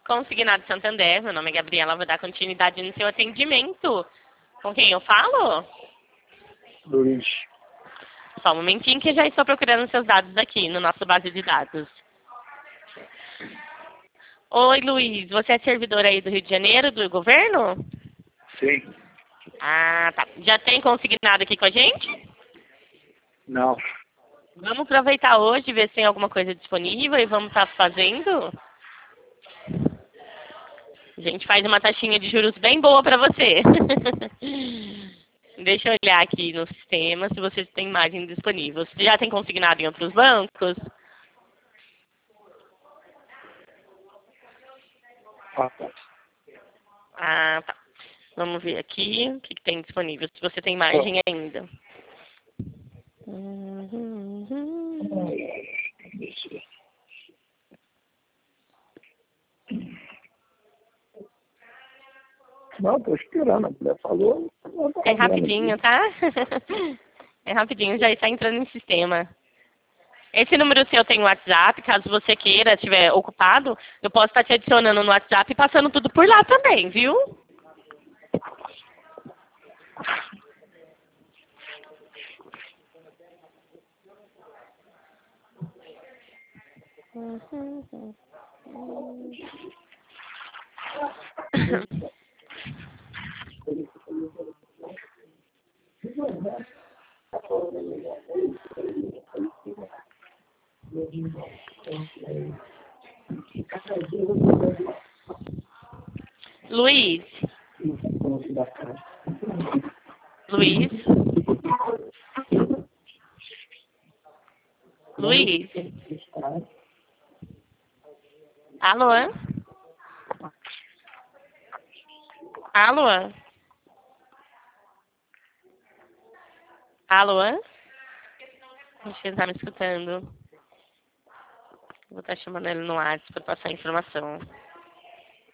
Consignado Santander, meu nome é Gabriela, vou dar continuidade no seu atendimento. Com quem eu falo? Luiz. Só um momentinho que eu já estou procurando seus dados aqui no nosso base de dados. Oi, Luiz, você é servidor aí do Rio de Janeiro, do governo? Sim. Ah, tá. Já tem consignado aqui com a gente? Não. Vamos aproveitar hoje, ver se tem alguma coisa disponível e vamos estar fazendo. A gente faz uma taxinha de juros bem boa para você. Deixa eu olhar aqui no sistema se você tem margem disponível. Você já tem consignado em outros bancos? Ah, tá. Ah, tá. Vamos ver aqui o que tem disponível, se você tem margem ainda. Não, tô esperando. A mulher falou. É rapidinho, tá? É rapidinho, já está entrando em sistema. Esse número seu tem WhatsApp, caso você queira, estiver ocupado, eu posso estar te adicionando no WhatsApp e passando tudo por lá também, viu? Luiz. Luiz. Luiz. Alô? Alô? Alô? Acho que ele tá me escutando. Vou estar chamando ele no WhatsApp para passar a informação.